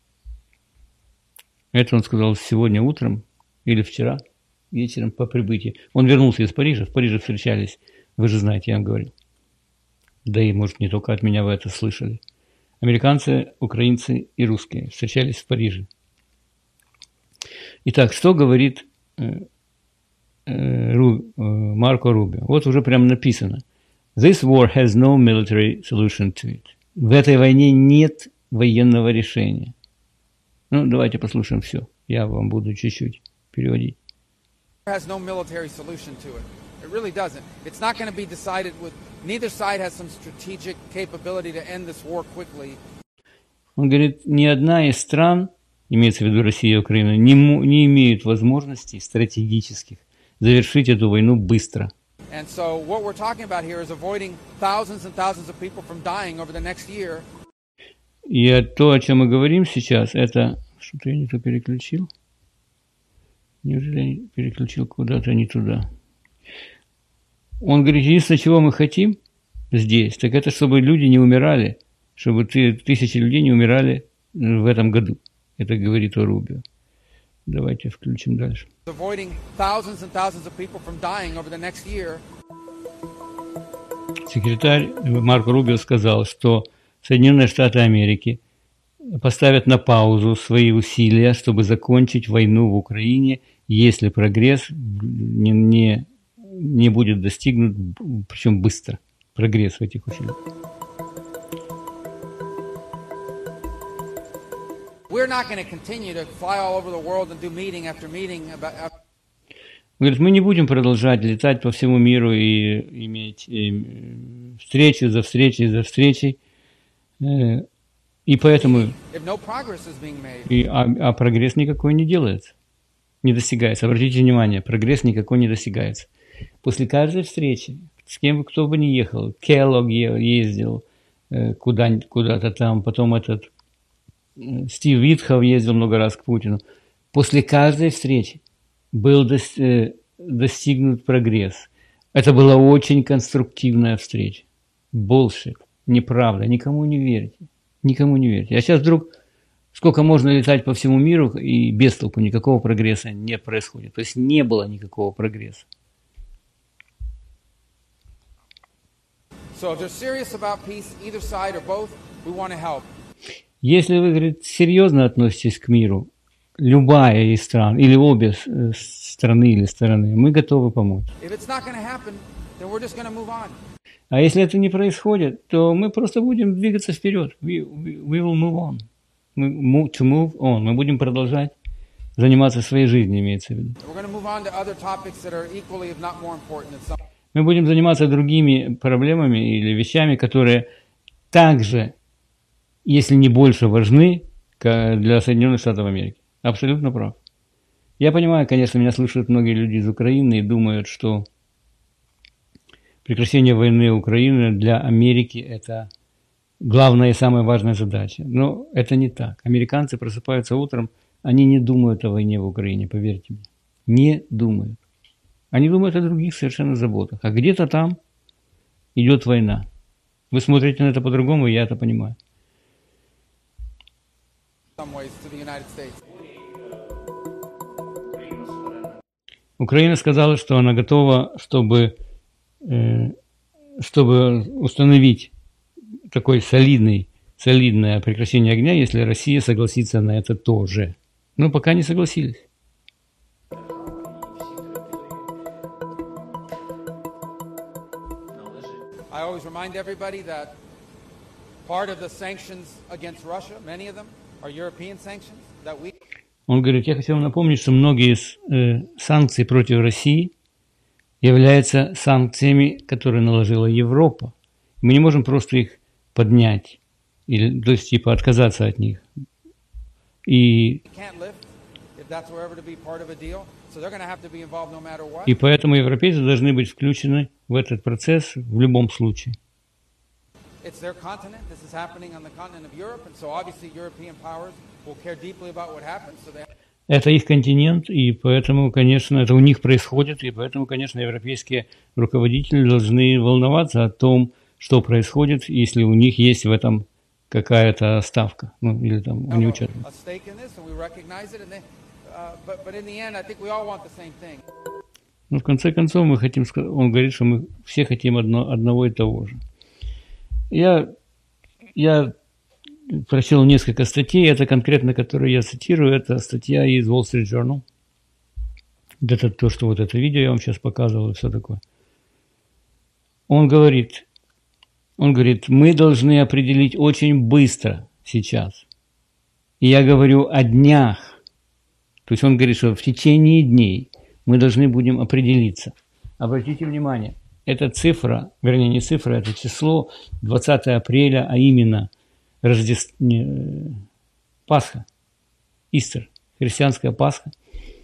[SPEAKER 1] Это он сказал сегодня утром или вчера вечером по прибытии. Он вернулся из Парижа. В Париже встречались, вы же знаете, я вам говорил. Да и, может, не только от меня вы это слышали. Американцы, украинцы и русские встречались в Париже. Итак, что говорит э, э, Ру, э, Марко Рубио? Вот уже прямо написано. This war has no military solution to it. В этой войне нет военного решения. Ну, давайте послушаем все. Я вам буду чуть-чуть переводить.
[SPEAKER 2] Has no military solution to it. It really doesn't. It's not going to be decided with neither side has some strategic capability to end this war quickly.
[SPEAKER 1] Он говорит, ни одна из стран, имеется в виду Россия и Украина, не, не имеют возможностей стратегических завершить эту войну быстро.
[SPEAKER 2] And so what we're talking about here is avoiding thousands and thousands of people from dying over the next year.
[SPEAKER 1] И то, о чем мы говорим сейчас, это... Что-то я не то переключил. Неужели я переключил куда-то не туда? Он говорит, единственное, чего мы хотим здесь, так это, чтобы люди не умирали, чтобы тысячи людей не умирали в этом году. Это говорит о Рубио. Давайте включим дальше. Секретарь Марко Рубио сказал, что Соединенные Штаты Америки поставят на паузу свои усилия, чтобы закончить войну в Украине, если прогресс не, не, не будет достигнут, причем быстро, прогресс в этих усилиях. Говорит, мы не будем продолжать летать по всему миру и иметь и встречу за встречей за встречей. И поэтому и, а, а прогресс никакой не делается, не достигается. Обратите внимание, прогресс никакой не достигается. После каждой встречи, с кем кто бы ни ехал, Келлог ездил куда, куда-то там, потом этот Стив Витхов ездил много раз к Путину. После каждой встречи был достигнут прогресс. Это была очень конструктивная встреча. Bullshit. Неправда. Никому не верьте. Никому не верьте. А сейчас вдруг сколько можно летать по всему миру, и без толку никакого прогресса не происходит. То есть не было никакого прогресса.
[SPEAKER 2] So if they're serious about peace, either side or both, we want to help.
[SPEAKER 1] Если вы, говорит, серьезно относитесь к миру, любая из стран, или обе страны или стороны, мы готовы помочь.
[SPEAKER 2] If it's not going to happen, then we're just going to move on.
[SPEAKER 1] А если это не происходит, то мы просто будем двигаться вперед. We, we, we will move on. Мы, move, to move on. Мы будем продолжать заниматься своей жизнью, имеется в виду. Мы будем заниматься другими проблемами или вещами, которые также, если не больше, важны для Соединенных Штатов Америки. Абсолютно прав. Я понимаю, конечно, меня слушают многие люди из Украины и думают, что прекращение войны Украины для Америки – это главная и самая важная задача. Но это не так. Американцы просыпаются утром, они не думают о войне в Украине, поверьте мне. Не думают. Они думают о других совершенно заботах. А где-то там идет война. Вы смотрите на это по-другому, и я это понимаю. Украина сказала, что она готова, чтобы, э, чтобы установить такое солидный, солидное прекращение огня, если Россия согласится на это тоже. Но пока не согласились.
[SPEAKER 2] I always remind everybody that part of the sanctions against Russia, many of them, are European sanctions that we...
[SPEAKER 1] Он говорит, я хотел напомнить, что многие из э, санкций против России являются санкциями, которые наложила Европа. Мы не можем просто их поднять, или, то есть типа отказаться от них. И, и поэтому европейцы должны быть включены в этот процесс в любом случае. Это их континент, и поэтому, конечно, это у них происходит, и поэтому, конечно, европейские руководители должны волноваться о том, что происходит, если у них есть в этом какая-то ставка, ну, или там они участвуют. Но в конце концов мы хотим, он говорит, что мы все хотим одно, одного и того же. Я, я прочел несколько статей, это конкретно, которые я цитирую, это статья из Wall Street Journal. Это то, что вот это видео я вам сейчас показывал, и все такое. Он говорит, он говорит, мы должны определить очень быстро сейчас. И я говорю о днях. То есть он говорит, что в течение дней мы должны будем определиться. Обратите внимание, эта цифра, вернее не цифра, это число двадцатое апреля, а именно Рождество, Пасха, Истер, христианская Пасха.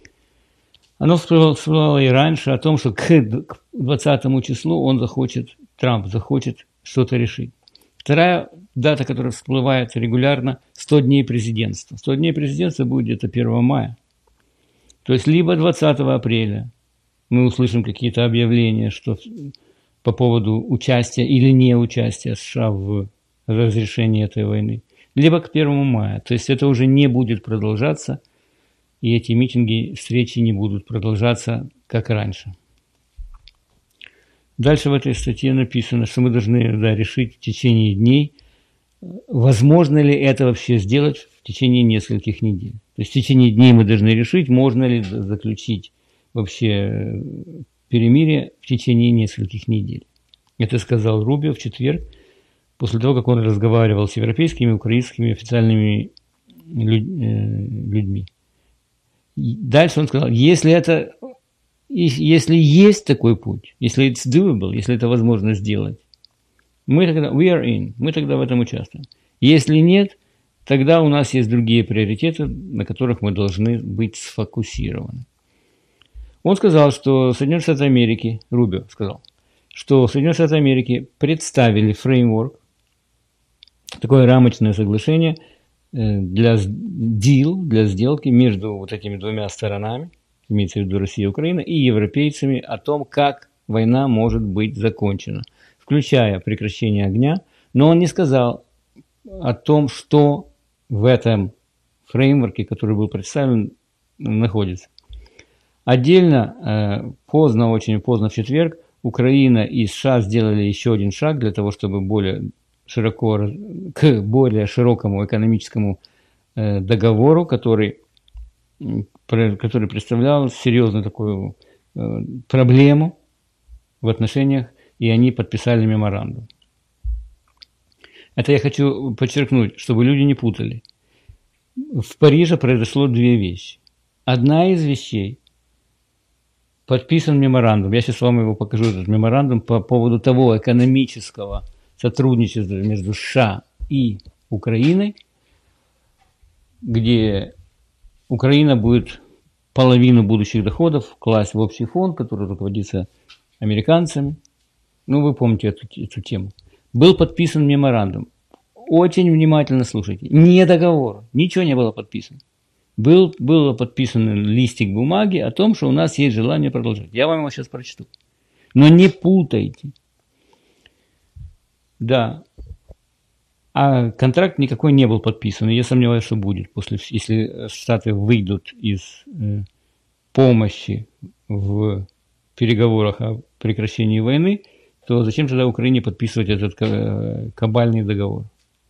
[SPEAKER 1] Оно всплывало и раньше о том, что к двадцатому числу он захочет, Трамп захочет что-то решить. Вторая дата, которая всплывает регулярно, сто дней президентства. сто дней президентства будет где-то первого мая. То есть либо двадцатого апреля мы услышим какие-то объявления, что по поводу участия или неучастия США в разрешении этой войны, либо к первому мая. То есть это уже не будет продолжаться, и эти митинги, встречи не будут продолжаться, как раньше. Дальше в этой статье написано, что мы должны да, решить в течение дней, возможно ли это вообще сделать в течение нескольких недель. То есть в течение дней мы должны решить, можно ли заключить вообще перемирие в течение нескольких недель. Это сказал Рубио в четверг, после того, как он разговаривал с европейскими и украинскими официальными людьми. Дальше он сказал, если это, если есть такой путь, если it's doable, если это возможно сделать, мы тогда, we are in, мы тогда в этом участвуем. Если нет, тогда у нас есть другие приоритеты, на которых мы должны быть сфокусированы. Он сказал, что Соединенные Штаты Америки, Рубио сказал, что Соединенные Штаты Америки представили фреймворк, такое рамочное соглашение для deal, для сделки между вот этими двумя сторонами, имеется в виду Россия и Украина, и европейцами о том, как война может быть закончена, включая прекращение огня, но он не сказал о том, что в этом фреймворке, который был представлен, находится. Отдельно, поздно, очень поздно в четверг, Украина и США сделали еще один шаг для того, чтобы более широко, к более широкому экономическому договору, который, который представлял серьезную такую проблему в отношениях, и они подписали меморандум. Это я хочу подчеркнуть, чтобы люди не путали. В Париже произошло две вещи. Одна из вещей подписан меморандум. Я сейчас вам его покажу, этот меморандум по поводу того экономического сотрудничества между США и Украиной, где Украина будет половину будущих доходов класть в общий фонд, который руководится американцами. Ну, вы помните эту, эту тему. Был подписан меморандум. Очень внимательно слушайте. Не договор, ничего не было подписано. Был, был подписан листик бумаги о том, что у нас есть желание продолжать. Я вам его сейчас прочту. Но не путайте. Да. А контракт никакой не был подписан. И я сомневаюсь, что будет, после, если Штаты выйдут из э, помощи в переговорах о прекращении войны, то зачем тогда Украине подписывать этот кабальный договор?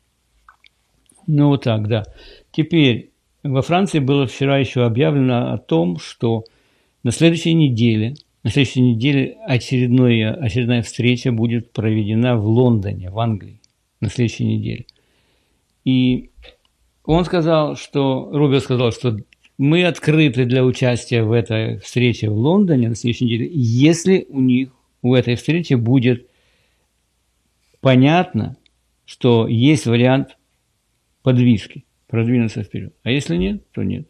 [SPEAKER 1] Ну вот так, да. Теперь во Франции было вчера еще объявлено о том, что на следующей неделе, на следующей неделе очередная, очередная встреча будет проведена в Лондоне, в Англии, на следующей неделе. И он сказал, что, Рубио сказал, что мы открыты для участия в этой встрече в Лондоне на следующей неделе, если у них, у этой встречи будет понятно, что есть вариант подвижки, продвинуться вперед. А если нет, то нет.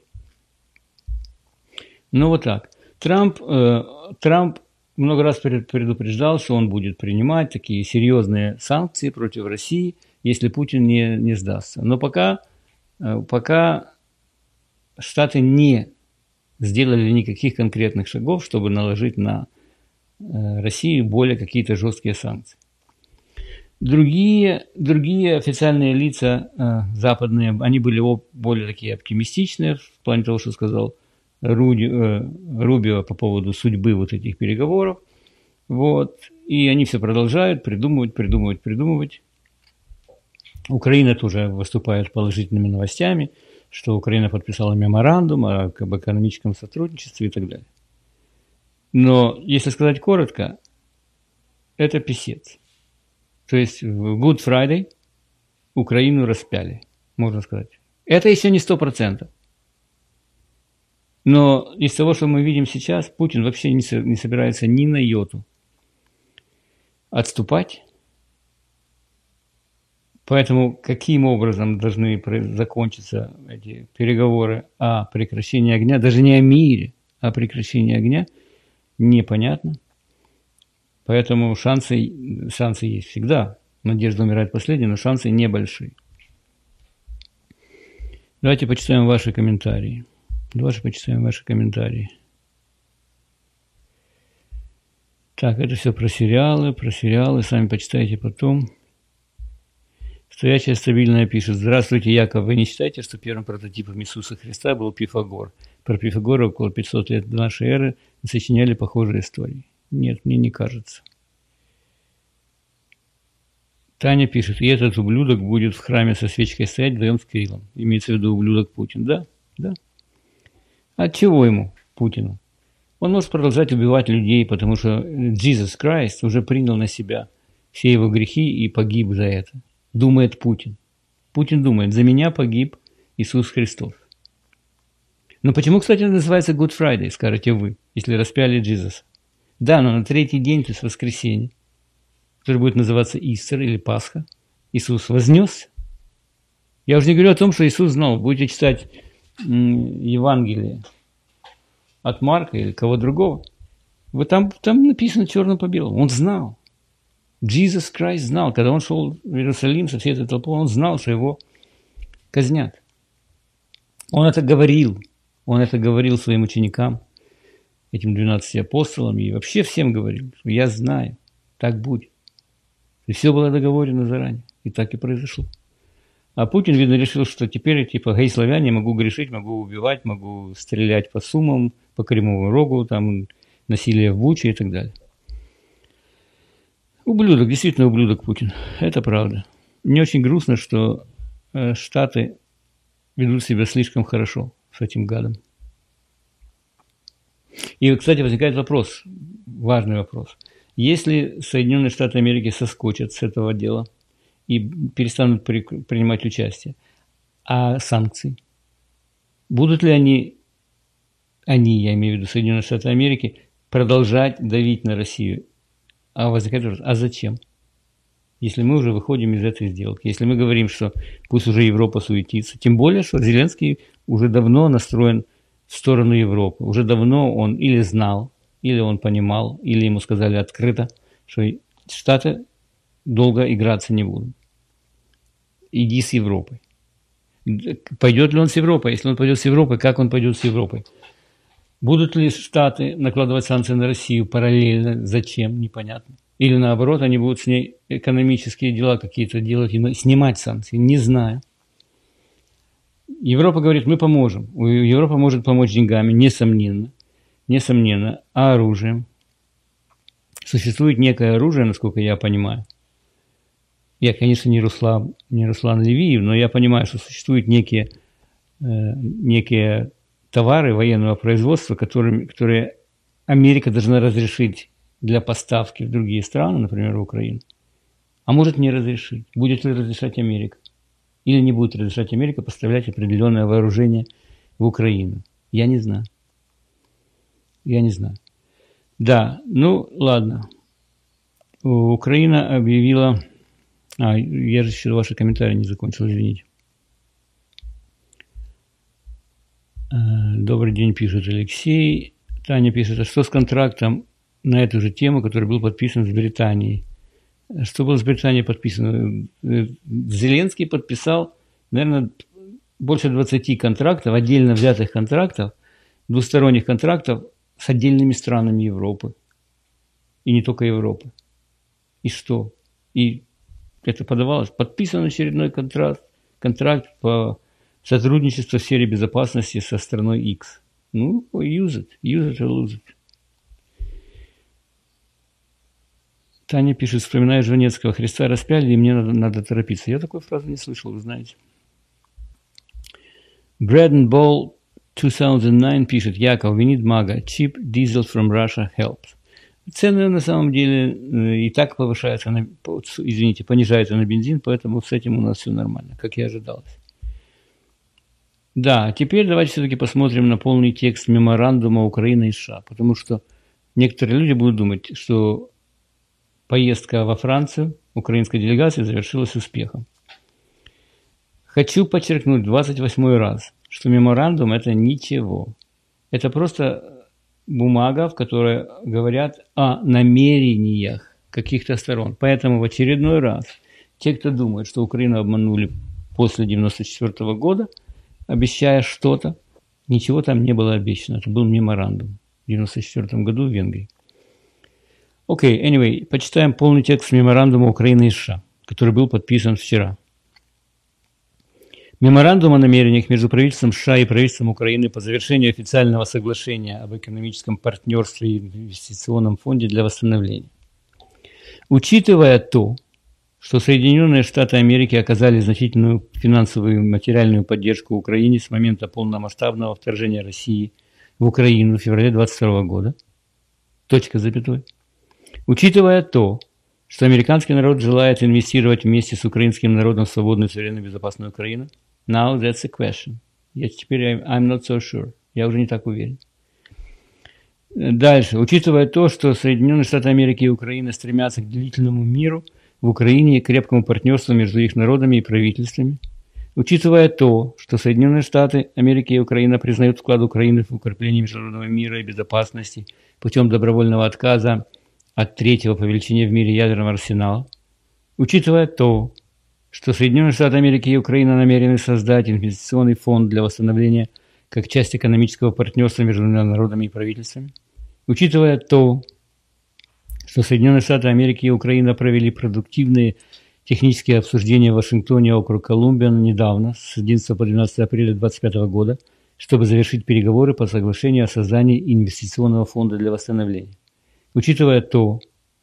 [SPEAKER 1] Ну вот так. Трамп, э, Трамп много раз предупреждал, что он будет принимать такие серьезные санкции против России, если Путин не, не сдастся. Но пока, э, пока Штаты не сделали никаких конкретных шагов, чтобы наложить на э, Россию более какие-то жесткие санкции. Другие, другие официальные лица э, западные, они были более такие оптимистичные в плане того, что сказал Руди, э, Рубио по поводу судьбы вот этих переговоров. Вот. И они все продолжают придумывать, придумывать, придумывать. Украина тоже выступает положительными новостями, что Украина подписала меморандум об экономическом сотрудничестве и так далее. Но, если сказать коротко, это писец. То есть в Good Friday Украину распяли, можно сказать. Это еще не сто процентов. Но из того, что мы видим сейчас, Путин вообще не собирается ни на йоту отступать. Поэтому каким образом должны закончиться эти переговоры о прекращении огня, даже не о мире, а о прекращении огня, непонятно. Поэтому шансы, шансы есть всегда. Надежда умирает последней, но шансы небольшие. Давайте почитаем ваши комментарии. Давайте почитаем ваши комментарии. Так, это все про сериалы, про сериалы. Сами почитайте потом. Стоячая стабильная пишет. Здравствуйте, Яков. Вы не считаете, что первым прототипом Иисуса Христа был Пифагор? Про Пифагора около пятьсот лет до нашей эры сочиняли похожие истории. Нет, мне не кажется. Таня пишет, и этот ублюдок будет в храме со свечкой стоять вдвоем с Кириллом. Имеется в виду ублюдок Путин. Да, да. От чего ему, Путину? Он может продолжать убивать людей, потому что Jesus Christ уже принял на себя все его грехи и погиб за это. Думает Путин. Путин думает, за меня погиб Иисус Христос. Но почему, кстати, называется Good Friday, скажете вы, если распяли Джизуса? Да, но на третий день, то есть воскресенье, который будет называться Истер или Пасха, Иисус вознесся. Я уже не говорю о том, что Иисус знал. Будете читать м, Евангелие от Марка или кого другого. Вот там, там написано черным по белому. Он знал. Jesus Christ знал. Когда он шел в Иерусалим со всей этой толпой, он знал, что его казнят. Он это говорил. Он это говорил своим ученикам, этим двенадцати апостолам, и вообще всем говорил, что я знаю, так будет. И все было договорено заранее, и так и произошло. А Путин, видно, решил, что теперь, типа, гей, славяне, могу грешить, могу убивать, могу стрелять по Сумам, по Кремовому Рогу, там, насилие в Буче и так далее. Ублюдок, действительно ублюдок Путин, это правда. Мне очень грустно, что э, Штаты ведут себя слишком хорошо с этим гадом. И, кстати, возникает вопрос, важный вопрос. Если Соединенные Штаты Америки соскочат с этого дела и перестанут при, принимать участие, а санкции? Будут ли они, они, я имею в виду Соединенные Штаты Америки, продолжать давить на Россию. А возникает вопрос, а зачем? Если мы уже выходим из этой сделки, если мы говорим, что пусть уже Европа суетится, тем более, что Зеленский уже давно настроен в сторону Европы, уже давно он или знал, или он понимал, или ему сказали открыто, что Штаты долго играться не будут. Иди с Европой. Пойдет ли он с Европой? Если он пойдет с Европой, как он пойдет с Европой? Будут ли Штаты накладывать санкции на Россию параллельно? Зачем? Непонятно. Или наоборот, они будут с ней экономические дела какие-то делать и снимать санкции. Не знаю. Европа говорит, мы поможем. Европа может помочь деньгами, несомненно. Несомненно. А оружием? Существует некое оружие, насколько я понимаю. Я, конечно, не Руслан, не Руслан Левиев, но я понимаю, что существуют некие, э, некие товары военного производства, которые, которые Америка должна разрешить для поставки в другие страны, например, в Украину, а может не разрешить. Будет ли разрешать Америка? Или не будет разрешать Америка поставлять определенное вооружение в Украину? Я не знаю. Я не знаю. Да, ну ладно. Украина объявила... А, я же еще ваши комментарии не закончил, извините. Добрый день, пишет Алексей. Таня пишет, а что с контрактом на эту же тему, который был подписан с Британией? Что было с Британией подписано? Зеленский подписал, наверное, больше двадцати контрактов, отдельно взятых контрактов, двусторонних контрактов с отдельными странами Европы. И не только Европы. И что? И это подавалось. Подписан очередной контракт, контракт по сотрудничеству в сфере безопасности со страной X. Ну, use it, use it or lose it. Таня пишет, вспоминая Жванецкого, Христа распяли, и мне надо, надо торопиться. Я такой фразы не слышал, вы знаете. Bread and Ball two thousand nine пишет, Яков, we need MAGA, cheap diesel from Russia helps. Цены на самом деле и так повышаются, на, извините, понижаются на бензин, поэтому с этим у нас все нормально, как и ожидалось. Да, теперь давайте все-таки посмотрим на полный текст меморандума Украины и США, потому что некоторые люди будут думать, что поездка во Францию украинской делегации завершилась успехом. Хочу подчеркнуть двадцать восьмой раз, что меморандум – это ничего. Это просто бумага, в которой говорят о намерениях каких-то сторон. Поэтому в очередной раз те, кто думает, что Украину обманули после девяносто четвёртого года, обещая что-то, ничего там не было обещано. Это был меморандум в девяносто четвёртом году в Венгрии. Окей, okay, anyway, почитаем полный текст меморандума Украины и США, который был подписан вчера. Меморандум о намерениях между правительством США и правительством Украины по завершению официального соглашения об экономическом партнерстве и инвестиционном фонде для восстановления. Учитывая то, что Соединенные Штаты Америки оказали значительную финансовую и материальную поддержку Украине с момента полномасштабного вторжения России в Украину в феврале двадцать второго года, точка запятой, учитывая то, что американский народ желает инвестировать вместе с украинским народом в свободную, суверенную, безопасную Украину, now that's a question. Я теперь I'm not so sure. Я уже не так уверен. Дальше. Учитывая то, что Соединенные Штаты Америки и Украина стремятся к длительному миру в Украине и крепкому партнерству между их народами и правительствами, учитывая то, что Соединенные Штаты Америки и Украина признают вклад Украины в укрепление международного мира и безопасности путем добровольного отказа от третьего по величине в мире ядерного арсенала, учитывая то, что Соединенные Штаты Америки и Украина намерены создать инвестиционный фонд для восстановления как часть экономического партнерства между народами и правительствами, учитывая то, что Соединенные Штаты Америки и Украина провели продуктивные технические обсуждения в Вашингтоне, округ Колумбия, недавно, с одиннадцатого по двенадцатое апреля двадцать пятого года, чтобы завершить переговоры по соглашению о создании инвестиционного фонда для восстановления. Учитывая то,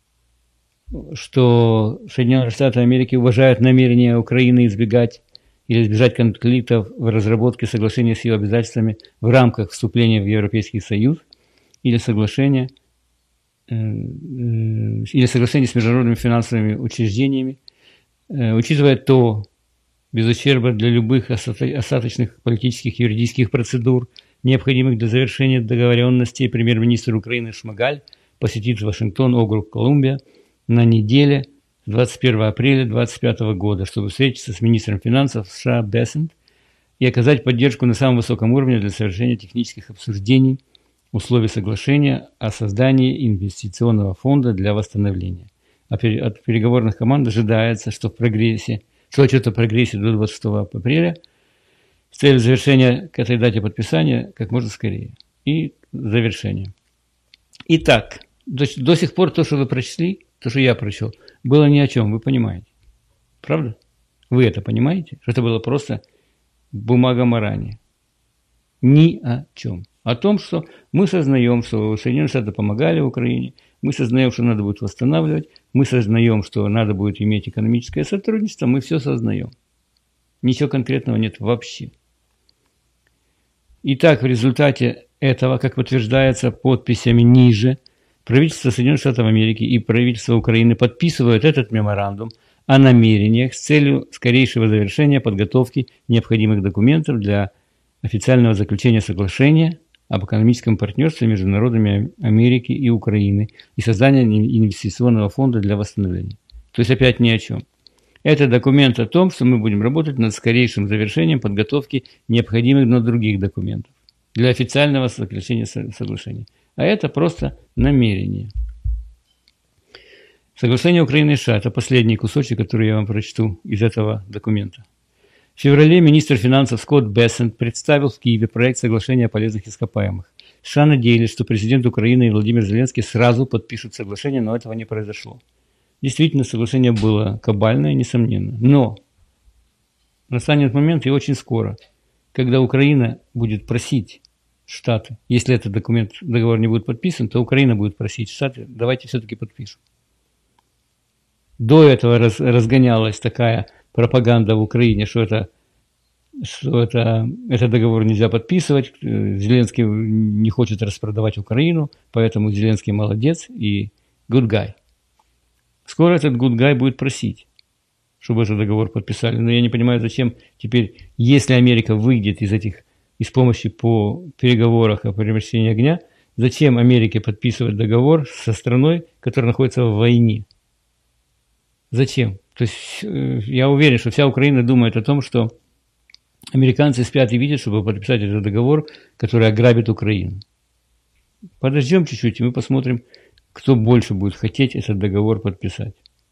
[SPEAKER 1] что Соединенные Штаты Америки уважают намерение Украины избегать или избежать конфликтов в разработке соглашения с ее обязательствами в рамках вступления в Европейский Союз или соглашения, э, э, или соглашения с международными финансовыми учреждениями, э, учитывая то, без ущерба для любых остаточных политических и юридических процедур, необходимых для завершения договоренностей, премьер-министр Украины Шмыгаль посетит Вашингтон, округ Колумбия, на неделе с двадцать первого апреля две тысячи двадцать пятого года, чтобы встретиться с министром финансов США Бессент и оказать поддержку на самом высоком уровне для совершения технических обсуждений условий соглашения о создании инвестиционного фонда для восстановления. От переговорных команд ожидается, что в прогрессе, что отчет о прогрессе до двадцать шестого апреля с целью завершения к этой дате подписания как можно скорее. И завершение. Итак, до, до сих пор то, что вы прочли, то, что я прочел, было ни о чем, вы понимаете. Правда? Вы это понимаете? Что это было просто бумага марани. Ни о чем. О том, что мы сознаем, что Соединенные Штаты помогали Украине, мы сознаем, что надо будет восстанавливать, мы сознаем, что надо будет иметь экономическое сотрудничество, мы все сознаем. Ничего конкретного нет вообще. Итак, в результате этого, как подтверждается подписями ниже, правительство Соединенных Штатов Америки и правительство Украины подписывают этот меморандум о намерениях с целью скорейшего завершения подготовки необходимых документов для официального заключения соглашения об экономическом партнерстве между народами Америки и Украины и создания инвестиционного фонда для восстановления. То есть опять ни о чем. Это документ о том, что мы будем работать над скорейшим завершением подготовки необходимых но других документов для официального заключения соглашения. А это просто намерение. Соглашение Украины и США – это последний кусочек, который я вам прочту из этого документа. В феврале министр финансов Скотт Бессент представил в Киеве проект соглашения о полезных ископаемых. США надеялись, что президент Украины и Владимир Зеленский сразу подпишут соглашение, но этого не произошло. Действительно, соглашение было кабальное, несомненно. Но настанет момент, и очень скоро, когда Украина будет просить Штаты, если этот документ, договор не будет подписан, то Украина будет просить Штаты, давайте все-таки подпишем. До этого раз, разгонялась такая пропаганда в Украине, что, это, что это, этот договор нельзя подписывать, Зеленский не хочет распродавать Украину, поэтому Зеленский молодец и good guy. Скоро этот good guy будет просить, чтобы этот договор подписали. Но я не понимаю, зачем теперь, если Америка выйдет из этих, из помощи по переговорах о прекращении огня, зачем Америке подписывать договор со страной, которая находится в войне? Зачем? То есть я уверен, что вся Украина думает о том, что американцы спят и видят, чтобы подписать этот договор, который ограбит Украину. Подождем чуть-чуть, и мы посмотрим, кто больше будет хотеть этот договор подписать.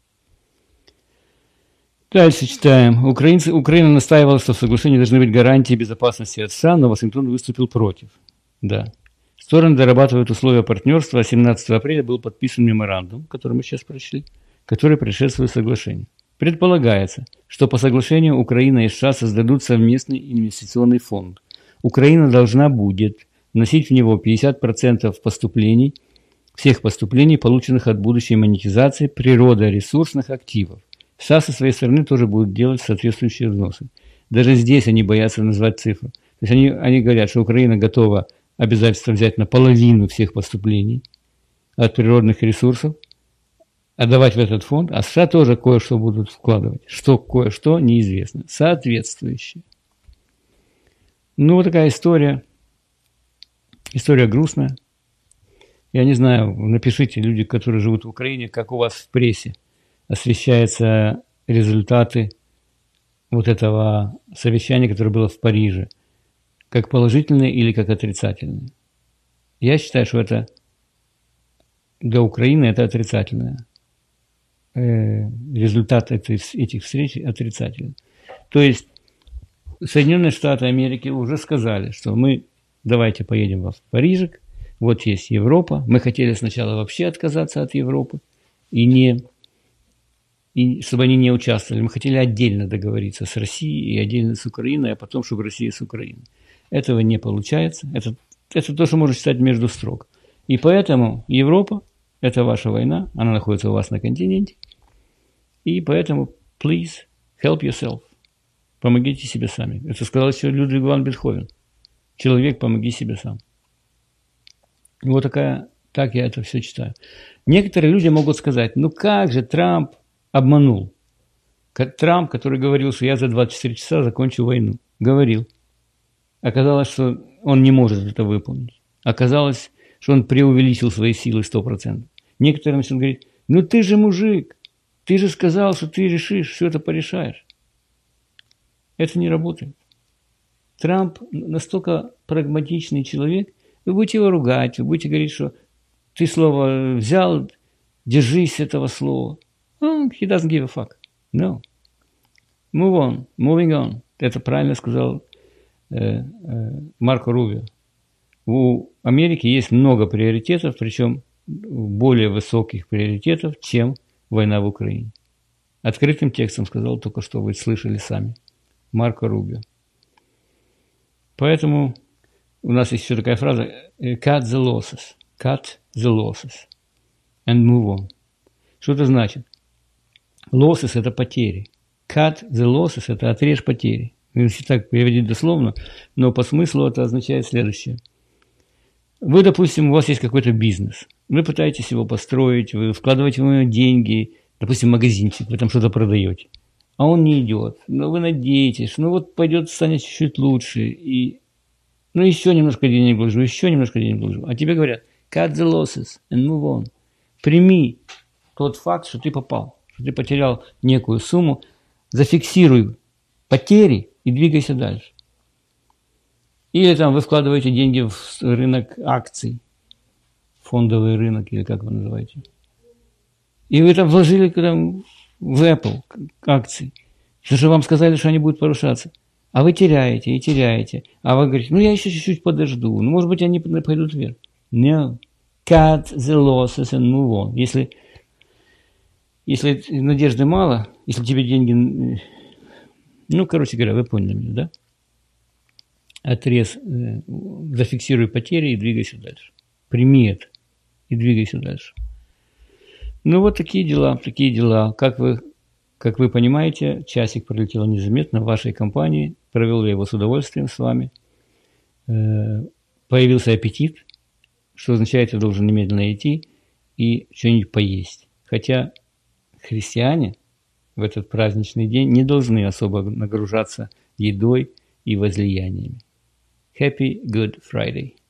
[SPEAKER 1] Дальше читаем. Украинцы, Украина настаивала, что в соглашении должны быть гарантии безопасности от США, но Вашингтон выступил против. Да. Стороны дорабатывают условия партнерства, а семнадцатого апреля был подписан меморандум, который мы сейчас прочли, который предшествует соглашению. Предполагается, что по соглашению Украина и США создадут совместный инвестиционный фонд. Украина должна будет вносить в него пятьдесят процентов поступлений, всех поступлений, полученных от будущей монетизации природоресурсных активов. США со своей стороны тоже будут делать соответствующие взносы. Даже здесь они боятся назвать цифру. То есть они, они говорят, что Украина готова обязательство взять наполовину всех поступлений от природных ресурсов, отдавать в этот фонд, а США тоже кое-что будут вкладывать. Что кое-что неизвестно. Соответствующее. Ну, вот такая история. История грустная. Я не знаю, напишите, люди, которые живут в Украине, как у вас в прессе освещаются результаты вот этого совещания, которое было в Париже. Как положительные или как отрицательные. Я считаю, что это для Украины это отрицательное. Результат этих встреч отрицательный. То есть Соединенные Штаты Америки уже сказали, что мы давайте поедем в Парижик, вот есть Европа. Мы хотели сначала вообще отказаться от Европы, и не, и чтобы они не участвовали. Мы хотели отдельно договориться с Россией и отдельно с Украиной, а потом, чтобы Россия с Украиной. Этого не получается. Это, это то, что можно читать между строк. И поэтому Европа – это ваша война, она находится у вас на континенте. И поэтому, please, help yourself. Помогите себе сами. Это сказал еще Людвиг ван Бетховен. Человек, помоги себе сам. Вот такая, так я это все читаю. Некоторые люди могут сказать, ну как же Трамп обманул? Трамп, который говорил, что я за двадцать четыре часа закончу войну. Говорил. Оказалось, что он не может это выполнить. Оказалось, что он преувеличил свои силы сто процентов. Некоторые начнут говорить, ну ты же мужик, ты же сказал, что ты решишь, все это порешаешь. Это не работает. Трамп настолько прагматичный человек, вы будете его ругать, вы будете говорить, что ты слово взял, держись этого слова. Oh, he doesn't give a fuck. No. Move on, moving on. Это правильно сказал э, э, Марко Рубио. У Америки есть много приоритетов, причем более высоких приоритетов, чем война в Украине. Открытым текстом сказал только что, вы слышали сами. Марко Рубио. Поэтому у нас есть еще такая фраза cut the losses, cut the losses and move on. Что это значит? Losses – это потери. Cut the losses – это отрежь потери. Если так переводить дословно, но по смыслу это означает следующее. Вы, допустим, у вас есть какой-то бизнес. Вы пытаетесь его построить, вы вкладываете в него деньги, допустим, магазинчик, вы там что-то продаете. А он не идет. Но вы надеетесь, ну вот пойдет, станет чуть-чуть лучше. И, ну еще немножко денег вложу, еще немножко денег вложу. А тебе говорят, cut the losses and move on. Прими тот факт, что ты попал, что ты потерял некую сумму, зафиксируй потери и двигайся дальше. Или там вы вкладываете деньги в рынок акций, фондовый рынок, или как вы называете. И вы там вложили там, в Apple акции, потому что вам сказали, что они будут повышаться. А вы теряете и теряете. А вы говорите, ну я еще чуть-чуть подожду, ну может быть они пойдут вверх. No. Cut the losses and move on. Если, если надежды мало, если тебе деньги... Ну, короче говоря, вы поняли меня, да? Отрез, э, зафиксируй потери и двигайся дальше. Прими это и двигайся дальше. Ну, вот такие дела, такие дела. Как вы, как вы понимаете, часик пролетел незаметно в вашей компании. Провел я его с удовольствием с вами. Э, появился аппетит, что означает, я должен немедленно идти и что-нибудь поесть. Хотя христиане в этот праздничный день не должны особо нагружаться едой и возлияниями. Happy Good Friday!